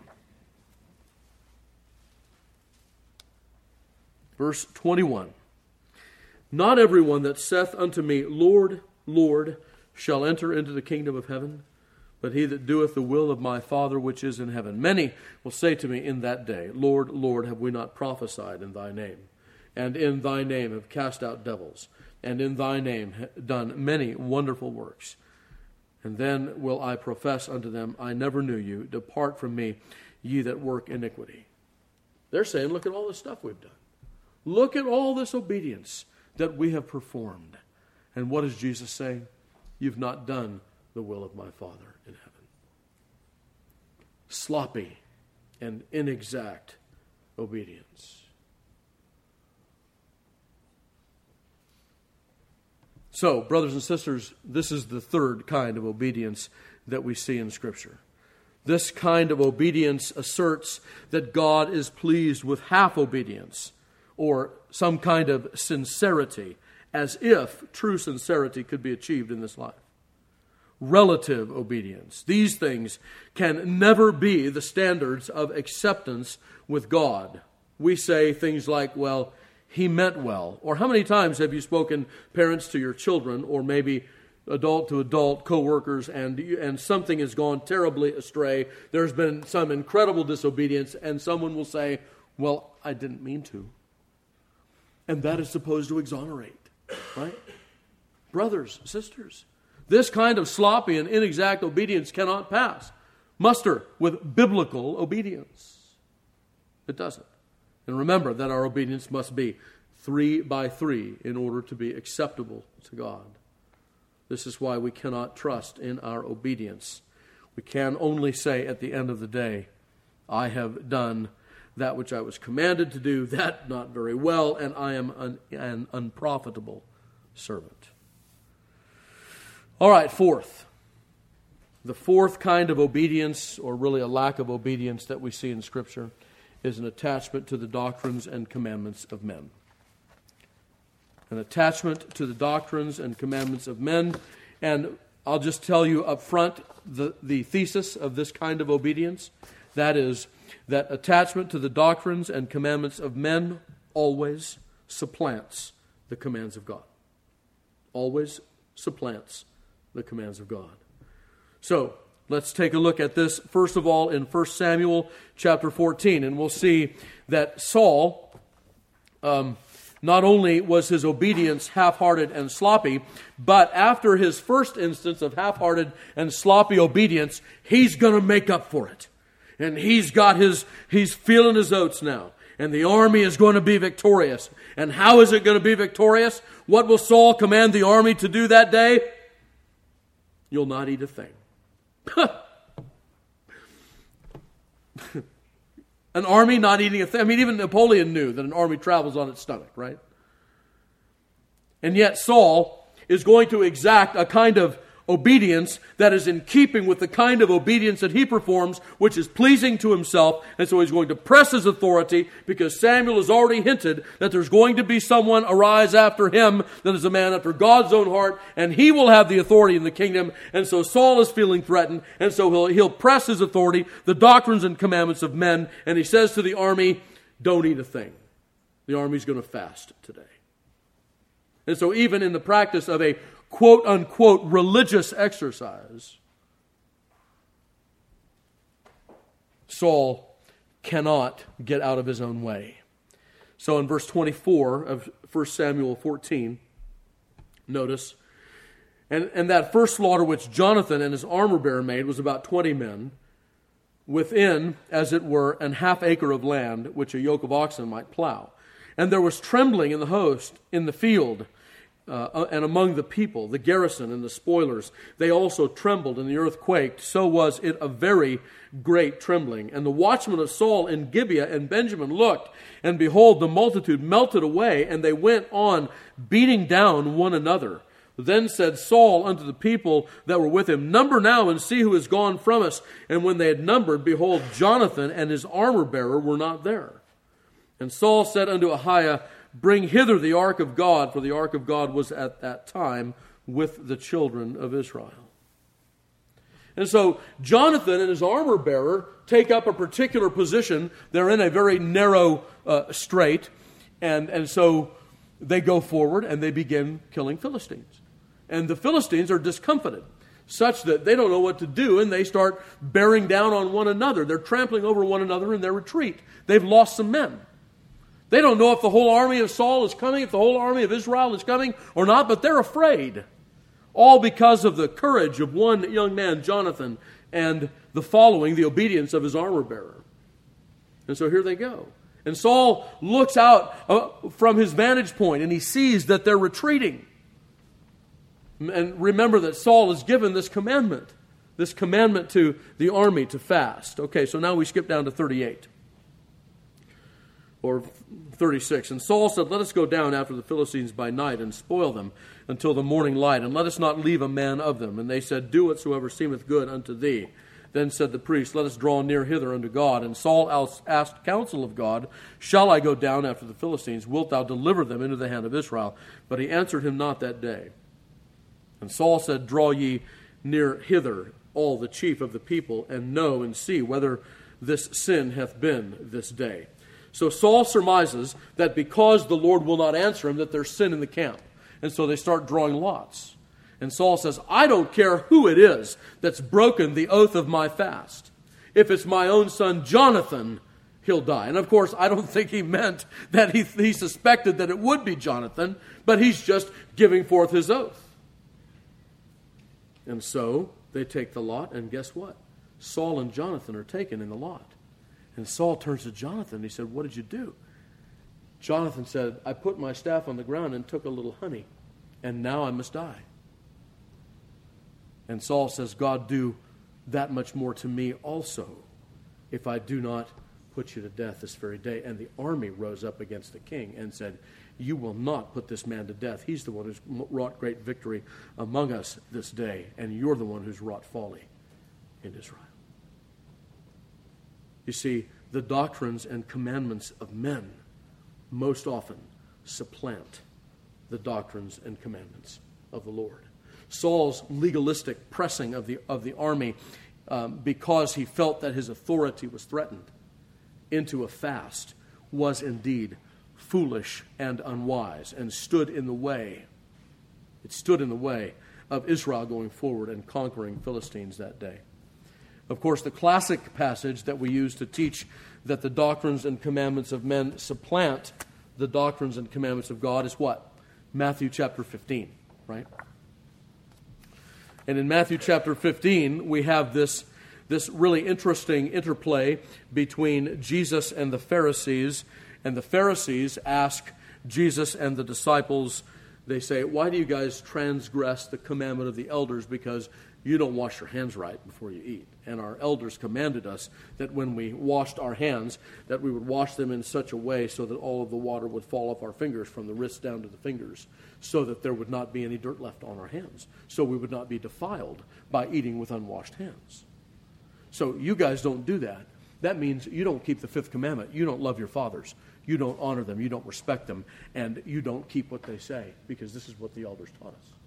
Verse 21. Not everyone that saith unto me, Lord, Lord, shall enter into the kingdom of heaven, but he that doeth the will of my Father which is in heaven. Many will say to me in that day, Lord, Lord, have we not prophesied in thy name? And in thy name have cast out devils, and in thy name done many wonderful works. And then will I profess unto them, I never knew you. Depart from me, ye that work iniquity. They're saying, look at all this stuff we've done. Look at all this obedience that we have performed. And what does Jesus say? You've not done the will of my Father in heaven. Sloppy and inexact obedience. So, brothers and sisters, this is the third kind of obedience that we see in Scripture. This kind of obedience asserts that God is pleased with half obedience, or some kind of sincerity, as if true sincerity could be achieved in this life. Relative obedience. These things can never be the standards of acceptance with God. We say things like, well, he meant well. Or how many times have you spoken, parents, to your children, or maybe adult to adult, co-workers, and something has gone terribly astray. There's been some incredible disobedience, and someone will say, well, I didn't mean to. And that is supposed to exonerate, right? Brothers, sisters, this kind of sloppy and inexact obedience cannot pass muster with biblical obedience. It doesn't. And remember that our obedience must be 3 by 3 in order to be acceptable to God. This is why we cannot trust in our obedience. We can only say at the end of the day, I have done that which I was commanded to do, that not very well, and I am an unprofitable servant. All right, fourth. The fourth kind of obedience, or really a lack of obedience that we see in Scripture, is an attachment to the doctrines and commandments of men. An attachment to the doctrines and commandments of men. And I'll just tell you up front the thesis of this kind of obedience. That is, that attachment to the doctrines and commandments of men always supplants the commands of God. Always supplants the commands of God. So, let's take a look at this, first of all, in 1 Samuel chapter 14. And we'll see that Saul, not only was his obedience half-hearted and sloppy, but after his first instance of half-hearted and sloppy obedience, he's going to make up for it. And he's feeling his oats now. And the army is going to be victorious. And how is it going to be victorious? What will Saul command the army to do that day? You'll not eat a thing. An army not eating a thing. I mean, even Napoleon knew that an army travels on its stomach, right? And yet Saul is going to exact a kind of obedience that is in keeping with the kind of obedience that he performs, which is pleasing to himself. And so he's going to press his authority, because Samuel has already hinted that there's going to be someone arise after him that is a man after God's own heart, and he will have the authority in the kingdom. And so Saul is feeling threatened, and so he'll press his authority, the doctrines and commandments of men, and he says to the army, don't eat a thing. The army's going to fast today. And so even in the practice of a quote-unquote religious exercise, Saul cannot get out of his own way. So in verse 24 of 1 Samuel 14, notice, and that first slaughter which Jonathan and his armor-bearer made was about 20 men, within, as it were, an half acre of land, which a yoke of oxen might plow. And there was trembling in the host, in the field, and among the people, the garrison and the spoilers. They also trembled, and the earth quaked. So was it a very great trembling. And the watchmen of Saul in Gibeah and Benjamin looked, and behold, the multitude melted away, and they went on beating down one another. Then said Saul unto the people that were with him, number now, and see who is gone from us. And when they had numbered, behold, Jonathan and his armor-bearer were not there. And Saul said unto Ahiah, bring hither the ark of God, for the ark of God was at that time with the children of Israel. And so Jonathan and his armor-bearer take up a particular position. They're in a very narrow strait. And so they go forward and they begin killing Philistines. And the Philistines are discomfited, such that they don't know what to do, and they start bearing down on one another. They're trampling over one another in their retreat. They've lost some men. They don't know if the whole army of Saul is coming, if the whole army of Israel is coming or not, but they're afraid. All because of the courage of one young man, Jonathan, and the following, the obedience of his armor bearer. And so here they go. And Saul looks out from his vantage point, and he sees that they're retreating. And remember that Saul is given this commandment to the army to fast. Okay, so now we skip down to 38. Or 36. And Saul said, "Let us go down after the Philistines by night and spoil them until the morning light, and let us not leave a man of them." And they said, "Do whatsoever seemeth good unto thee." Then said the priest, "Let us draw near hither unto God." And Saul asked counsel of God, "Shall I go down after the Philistines? Wilt thou deliver them into the hand of Israel?" But he answered him not that day. And Saul said, "Draw ye near hither all the chief of the people, and know and see whether this sin hath been this day." So Saul surmises that because the Lord will not answer him, that there's sin in the camp. And so they start drawing lots. And Saul says, "I don't care who it is that's broken the oath of my fast. If it's my own son Jonathan, he'll die." And of course, I don't think he meant that he suspected that it would be Jonathan, but he's just giving forth his oath. And so they take the lot, and guess what? Saul and Jonathan are taken in the lot. And Saul turns to Jonathan, and he said, "What did you do?" Jonathan said, "I put my staff on the ground and took a little honey, and now I must die." And Saul says, "God do that much more to me also, if I do not put you to death this very day." And the army rose up against the king and said, "You will not put this man to death. He's the one who's wrought great victory among us this day, and you're the one who's wrought folly in Israel." You see, the doctrines and commandments of men most often supplant the doctrines and commandments of the Lord. Saul's legalistic pressing of the army because he felt that his authority was threatened into a fast was indeed foolish and unwise, and stood in the way. It stood in the way of Israel going forward and conquering Philistines that day. Of course, the classic passage that we use to teach that the doctrines and commandments of men supplant the doctrines and commandments of God is what? Matthew chapter 15, right? And in Matthew chapter 15, we have this really interesting interplay between Jesus and the Pharisees. And the Pharisees ask Jesus and the disciples, they say, "Why do you guys transgress the commandment of the elders? Because you don't wash your hands right before you eat. And our elders commanded us that when we washed our hands, that we would wash them in such a way so that all of the water would fall off our fingers from the wrists down to the fingers, so that there would not be any dirt left on our hands, so we would not be defiled by eating with unwashed hands. So you guys don't do that. That means you don't keep the fifth commandment. You don't love your fathers. You don't honor them. You don't respect them. And you don't keep what they say, because this is what the elders taught us."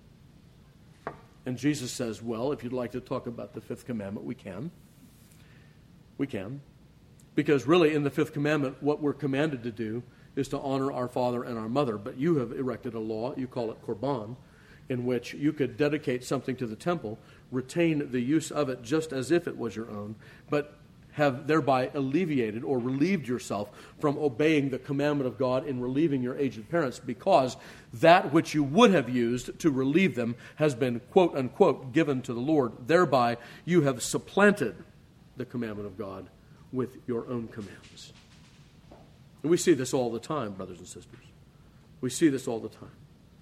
And Jesus says, "Well, if you'd like to talk about the fifth commandment, we can. We can. Because really in the fifth commandment, what we're commanded to do is to honor our father and our mother. But you have erected a law, you call it korban, in which you could dedicate something to the temple, retain the use of it just as if it was your own, but have thereby alleviated or relieved yourself from obeying the commandment of God in relieving your aged parents, because that which you would have used to relieve them has been, quote unquote, given to the Lord. Thereby you have supplanted the commandment of God with your own commands." And we see this all the time, brothers and sisters. We see this all the time.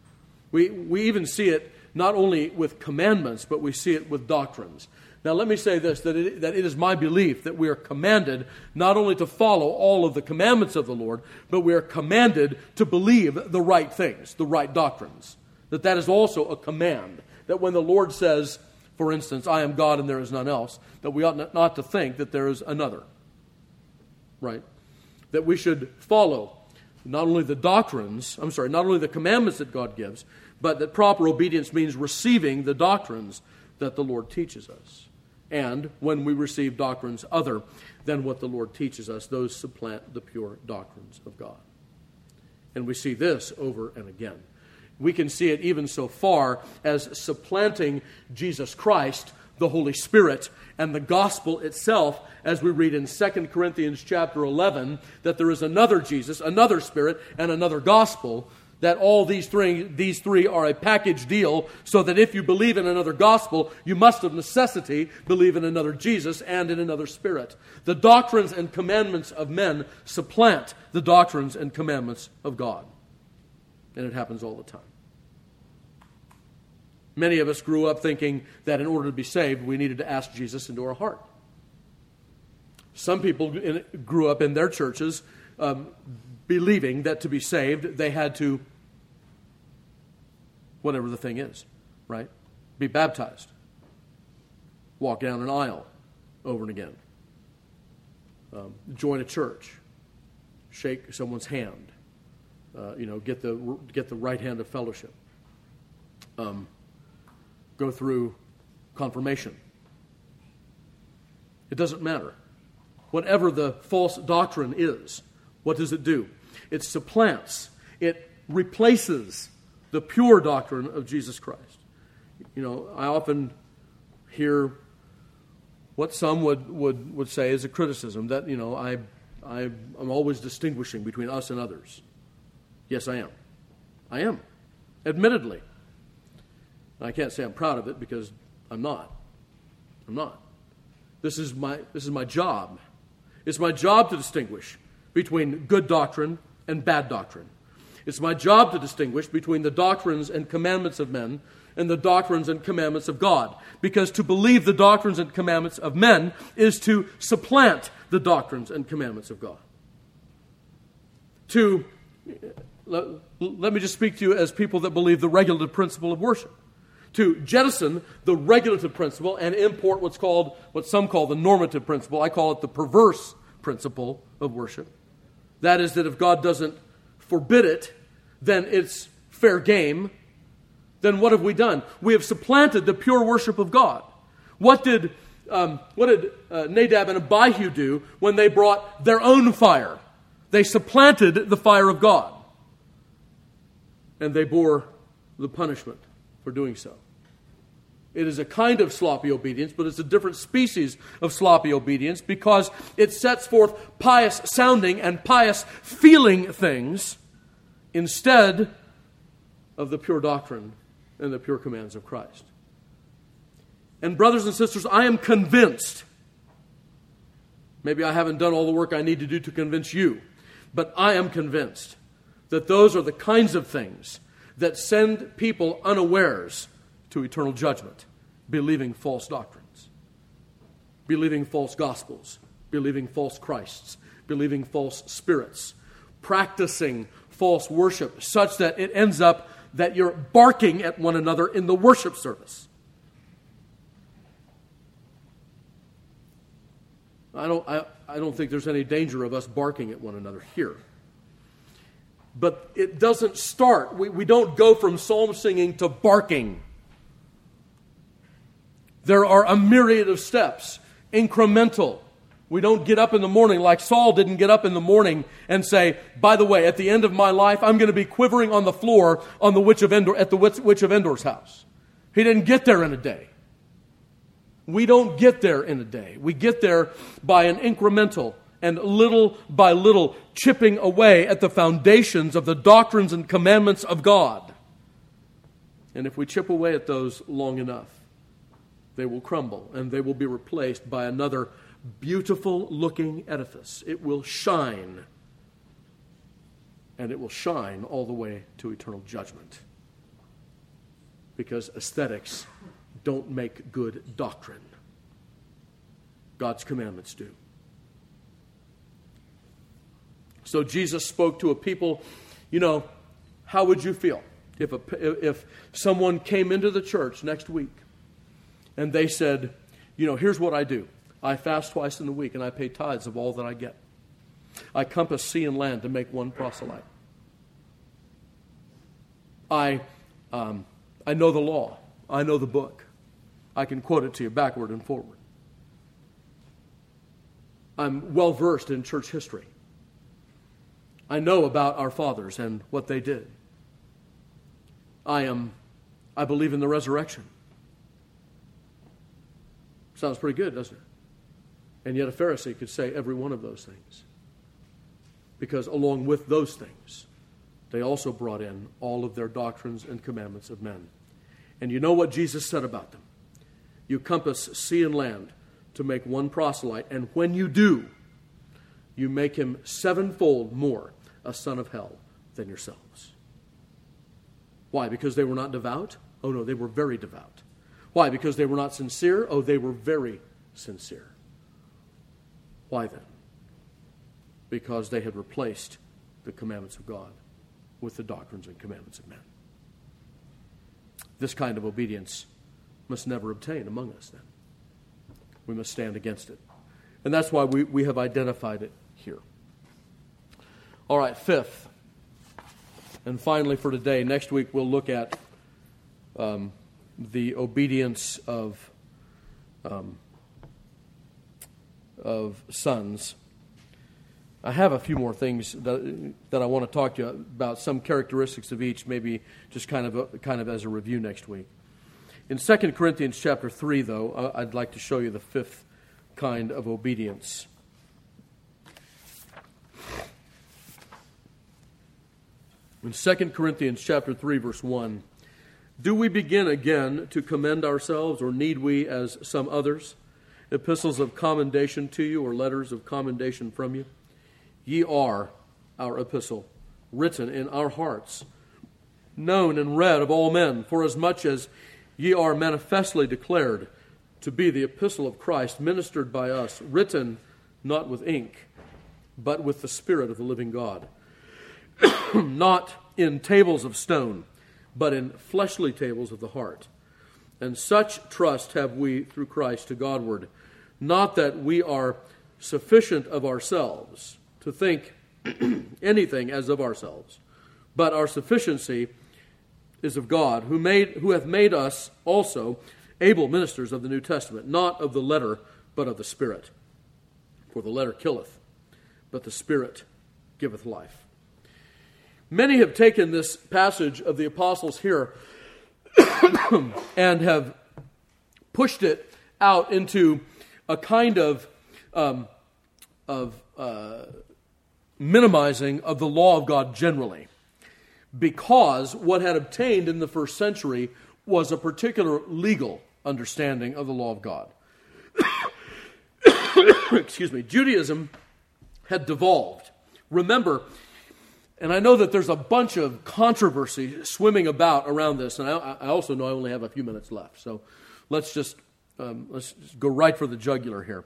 We even see it not only with commandments, but we see it with doctrines. Now let me say this, that it is my belief that we are commanded not only to follow all of the commandments of the Lord, but we are commanded to believe the right things, the right doctrines. That is also a command. That when the Lord says, for instance, "I am God and there is none else," that we ought not to think that there is another. Right? That we should follow not only the commandments that God gives, but that proper obedience means receiving the doctrines that the Lord teaches us. And when we receive doctrines other than what the Lord teaches us, those supplant the pure doctrines of God. And we see this over and again. We can see it even so far as supplanting Jesus Christ, the Holy Spirit, and the gospel itself, as we read in 2 Corinthians chapter 11, that there is another Jesus, another Spirit, and another gospel, that all these three are a package deal, so that if you believe in another gospel, you must of necessity believe in another Jesus and in another Spirit. The doctrines and commandments of men supplant the doctrines and commandments of God. And it happens all the time. Many of us grew up thinking that in order to be saved, we needed to ask Jesus into our heart. Some people grew up in their churches believing that to be saved, they had to, whatever the thing is, right? Be baptized. Walk down an aisle over and again. Join a church. Shake someone's hand. Get the right hand of fellowship. Go through confirmation. It doesn't matter. Whatever the false doctrine is, what does it do? It supplants, it replaces the pure doctrine of Jesus Christ. I often hear what some would say is a criticism, that, I'm always distinguishing between us and others. Yes, I am. I am, admittedly. I can't say I'm proud of it because I'm not. I'm not. This is my job. It's my job to distinguish between good doctrine and bad doctrine. It's my job to distinguish between the doctrines and commandments of men and the doctrines and commandments of God. Because to believe the doctrines and commandments of men is to supplant the doctrines and commandments of God. Let me just speak to you as people that believe the regulative principle of worship. To jettison the regulative principle and import what some call the normative principle. I call it the perverse principle of worship. That is, that if God doesn't forbid it, then it's fair game. Then what have we done? We have supplanted the pure worship of God. What did Nadab and Abihu do when they brought their own fire? They supplanted the fire of God. And they bore the punishment for doing so. It is a kind of sloppy obedience, but it's a different species of sloppy obedience because it sets forth pious sounding and pious feeling things instead of the pure doctrine and the pure commands of Christ. And brothers and sisters, I am convinced, maybe I haven't done all the work I need to do to convince you, but I am convinced that those are the kinds of things that send people unawares to eternal judgment, believing false doctrines, believing false gospels, believing false Christs, believing false spirits, practicing false worship such that it ends up that you're barking at one another in the worship service. I don't think there's any danger of us barking at one another here. But it doesn't start. We don't go from psalm singing to barking. There are a myriad of steps, incremental. We don't get up in the morning like Saul didn't get up in the morning and say, by the way, at the end of my life, I'm going to be quivering on the floor on the witch of Endor, at the witch of Endor's house. He didn't get there in a day. We don't get there in a day. We get there by an incremental and little by little chipping away at the foundations of the doctrines and commandments of God. And if we chip away at those long enough, they will crumble and they will be replaced by another beautiful looking edifice. It will shine. And it will shine all the way to eternal judgment. Because aesthetics don't make good doctrine. God's commandments do. So Jesus spoke to a people, how would you feel if someone came into the church next week and they said, here's what I do. I fast twice in the week and I pay tithes of all that I get. I compass sea and land to make one proselyte. I know the law. I know the book. I can quote it to you backward and forward. I'm well versed in church history. I know about our fathers and what they did. I believe in the resurrection. Sounds pretty good, doesn't it? And yet a Pharisee could say every one of those things. Because along with those things, they also brought in all of their doctrines and commandments of men. And you know what Jesus said about them? You compass sea and land to make one proselyte, and when you do, you make him sevenfold more a son of hell than yourselves. Why? Because they were not devout? Oh no, they were very devout. Why? Because they were not sincere? Oh, they were very sincere. Why then? Because they had replaced the commandments of God with the doctrines and commandments of men. This kind of obedience must never obtain among us then. We must stand against it. And that's why we have identified it here. All right, fifth, and finally for today, next week we'll look at the obedience of sons. I have a few more things that I want to talk to you about, some characteristics of each, maybe just kind of as a review next week. In 2 Corinthians chapter 3, though, I'd like to show you the fifth kind of obedience. In 2 Corinthians chapter 3, verse 1, do we begin again to commend ourselves, or need we, as some others, epistles of commendation to you, or letters of commendation from you? Ye are our epistle, written in our hearts, known and read of all men, forasmuch as ye are manifestly declared to be the epistle of Christ, ministered by us, written not with ink, but with the Spirit of the living God, not in tables of stone, but in fleshly tables of the heart. And such trust have we through Christ to Godward, not that we are sufficient of ourselves to think anything as of ourselves, but our sufficiency is of God, who hath made us also able ministers of the New Testament, not of the letter, but of the Spirit. For the letter killeth, but the Spirit giveth life. Many have taken this passage of the apostles here and have pushed it out into a kind of minimizing of the law of God generally, because what had obtained in the first century was a particular legal understanding of the law of God. Excuse me. Judaism had devolved. Remember, and I know that there's a bunch of controversy swimming about around this, and I also know I only have a few minutes left, so let's just go right for the jugular here.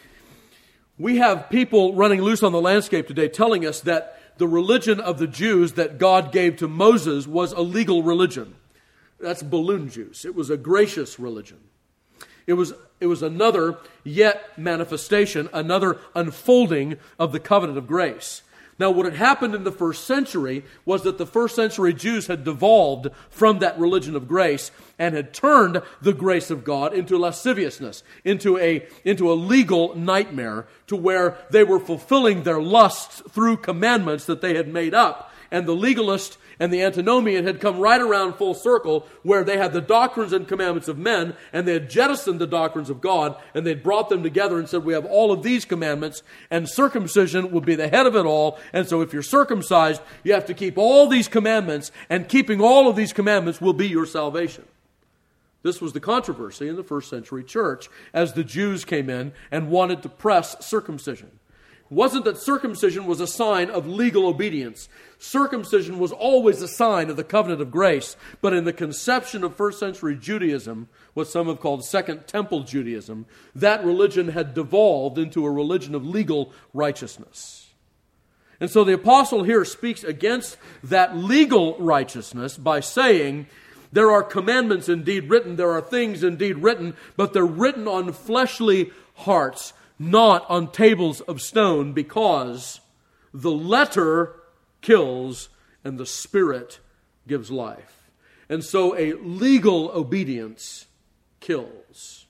We have people running loose on the landscape today telling us that the religion of the Jews that God gave to Moses was a legal religion. That's balloon juice. It was a gracious religion. It was another yet manifestation, another unfolding of the covenant of grace. Now, what had happened in the first century was that the first century Jews had devolved from that religion of grace and had turned the grace of God into lasciviousness, into a legal nightmare, to where they were fulfilling their lusts through commandments that they had made up. And the legalist and the antinomian had come right around full circle, where they had the doctrines and commandments of men, and they had jettisoned the doctrines of God, and they'd brought them together and said, we have all of these commandments, and circumcision would be the head of it all. And so if you're circumcised, you have to keep all these commandments, and keeping all of these commandments will be your salvation. This was the controversy in the first century church as the Jews came in and wanted to press circumcision. It wasn't that circumcision was a sign of legal obedience. Circumcision was always a sign of the covenant of grace. But in the conception of first century Judaism, what some have called Second Temple Judaism, that religion had devolved into a religion of legal righteousness. And so the apostle here speaks against that legal righteousness by saying, there are commandments indeed written, there are things indeed written, but they're written on fleshly hearts, not on tables of stone, because the letter kills and the Spirit gives life. And so a legal obedience kills,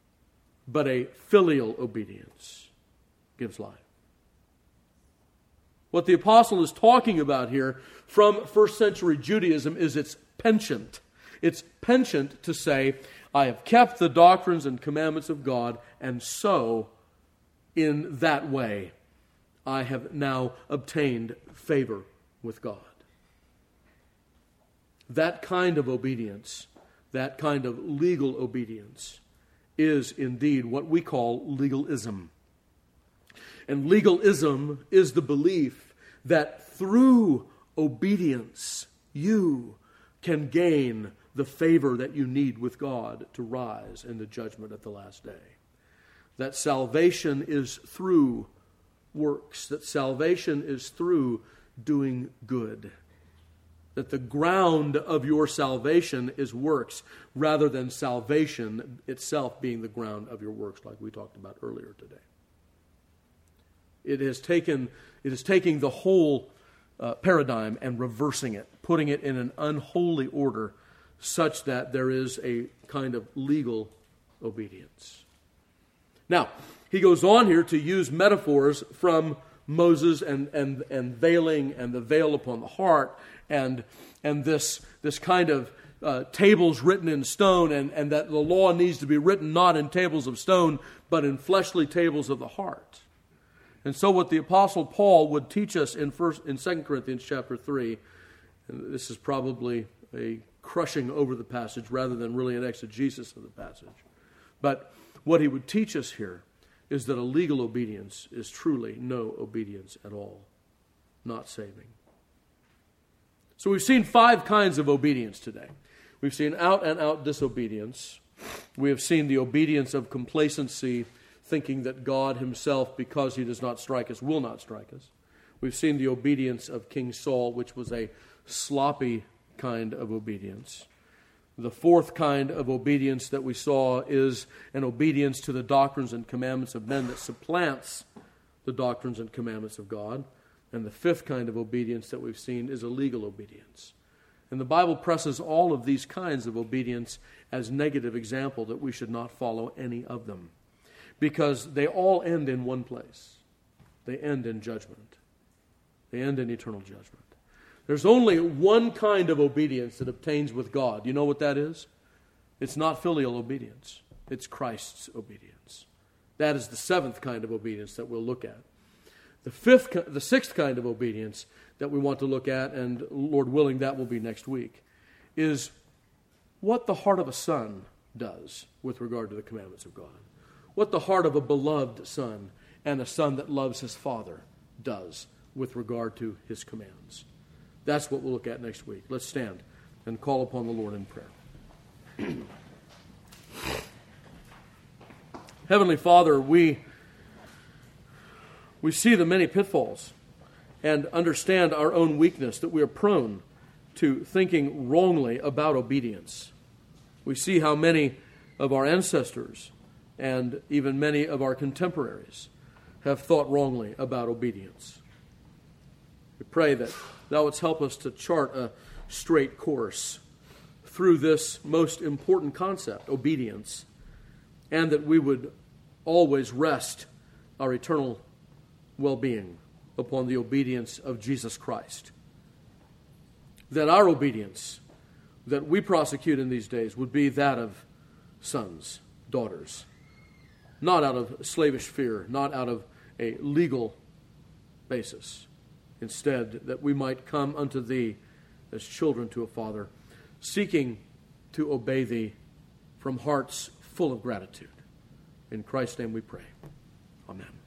but a filial obedience gives life. What the apostle is talking about here from first century Judaism is its penchant. It's penchant to say, I have kept the doctrines and commandments of God, and so, in that way, I have now obtained favor with God. That kind of obedience, that kind of legal obedience, is indeed what we call legalism. And legalism is the belief that through obedience you can gain the favor that you need with God to rise in the judgment at the last day. That salvation is through works, that salvation is through doing good. That the ground of your salvation is works rather than salvation itself being the ground of your works, like we talked about earlier today. It is taking the whole paradigm and reversing it, putting it in an unholy order such that there is a kind of legal obedience. Now, he goes on here to use metaphors from Moses and veiling and the veil upon the heart and this kind of tables written in stone and that the law needs to be written not in tables of stone but in fleshly tables of the heart. And so what the Apostle Paul would teach us in 2 Corinthians chapter 3, and this is probably a crushing over the passage rather than really an exegesis of the passage. But what he would teach us here is that a legal obedience is truly no obedience at all, not saving. So we've seen 5 kinds of obedience today. We've seen out-and-out disobedience. We have seen the obedience of complacency, thinking that God himself, because he does not strike us, will not strike us. We've seen the obedience of King Saul, which was a sloppy kind of obedience. The 4th kind of obedience that we saw is an obedience to the doctrines and commandments of men that supplants the doctrines and commandments of God. And the 5th kind of obedience that we've seen is a legal obedience. And the Bible presses all of these kinds of obedience as negative example that we should not follow any of them, because they all end in one place. They end in judgment. They end in eternal judgment. There's only one kind of obedience that obtains with God. You know what that is? It's not filial obedience. It's Christ's obedience. That is the 7th kind of obedience that we'll look at. The 6th kind of obedience that we want to look at, and Lord willing, that will be next week, is what the heart of a son does with regard to the commandments of God. What the heart of a beloved son and a son that loves his father does with regard to his commands. That's what we'll look at next week. Let's stand and call upon the Lord in prayer. Heavenly Father, we see the many pitfalls and understand our own weakness, that we are prone to thinking wrongly about obedience. We see how many of our ancestors and even many of our contemporaries have thought wrongly about obedience. We pray that Thou wouldst help us to chart a straight course through this most important concept, obedience, and that we would always rest our eternal well-being upon the obedience of Jesus Christ. That our obedience that we prosecute in these days would be that of sons, daughters, not out of slavish fear, not out of a legal basis. Instead, that we might come unto Thee as children to a Father, seeking to obey Thee from hearts full of gratitude. In Christ's name we pray. Amen.